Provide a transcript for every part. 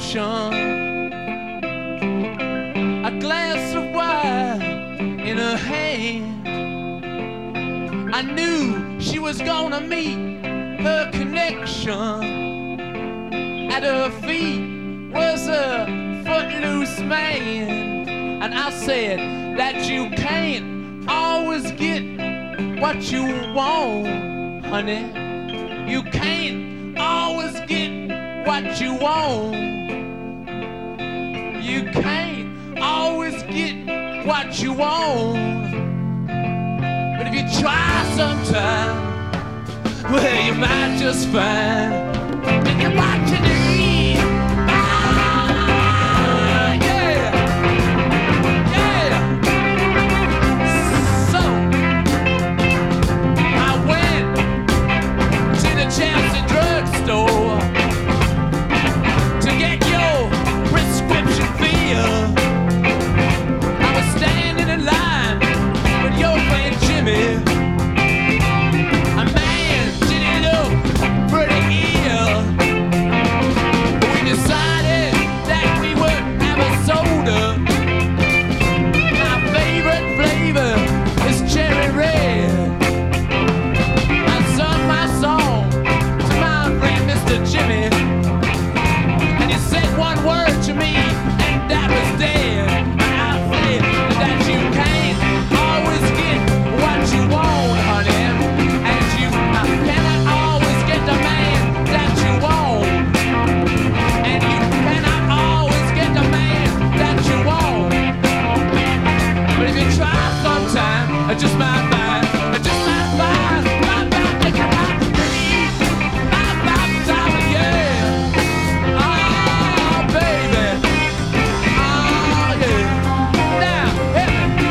deception. A glass of wine in her hand. I knew she was gonna meet her connection. At her feet was a footloose man. And I said that you can't always get what you want, honey. You can't always get what you want. You can't always get what you want. But if you try sometime, well, you might just find that you're what you need. Ah, yeah, yeah. So I went to the Chelsea drugstore to get your prescription filled. I was standing in line with your friend Jimmy. A man didn't look pretty ill. We decided that we would have a soda. My favorite flavor is cherry red. I sung my song to my friend Mr. Jimmy, and he said one word to me, and that was dead. And I said that you can't always get what you want, honey, and you cannot always get the man that you want, and you cannot always get the man that you want. But if you try sometime, I just might find, I just might find that you're what you need. Yeah. Oh, baby. Oh, yeah. Now, hit me.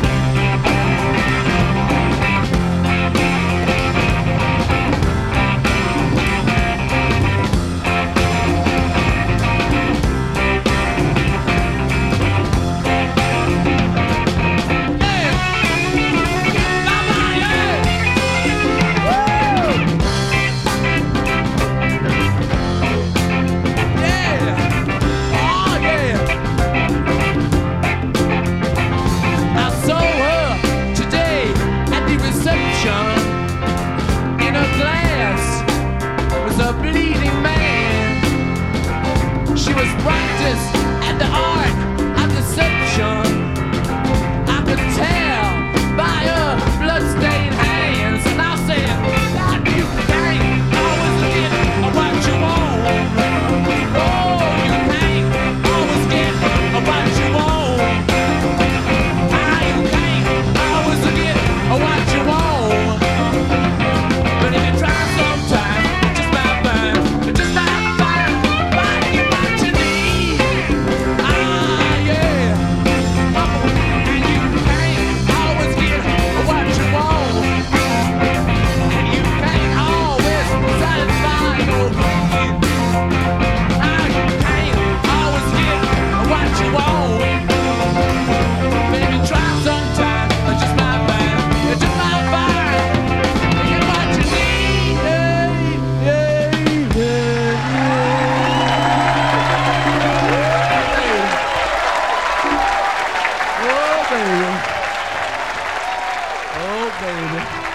I saw her today at the reception. In her glass was a bleeding man. She was practiced at the art of deception. I could tell by her bloodstained hands. And I said that you can't always get what you want. Oh, you can't always get what you want. You can't always get what you want. But if you try sometime, just might find what you need. Ah, yeah. And you can't always get what you want. And you can't always satisfy your need. Ah, you can't always get what you want. Baby, try sometime, I just might find, I just might find, get what you need. Yeah, yeah, yeah. Oh, baby. Oh, baby.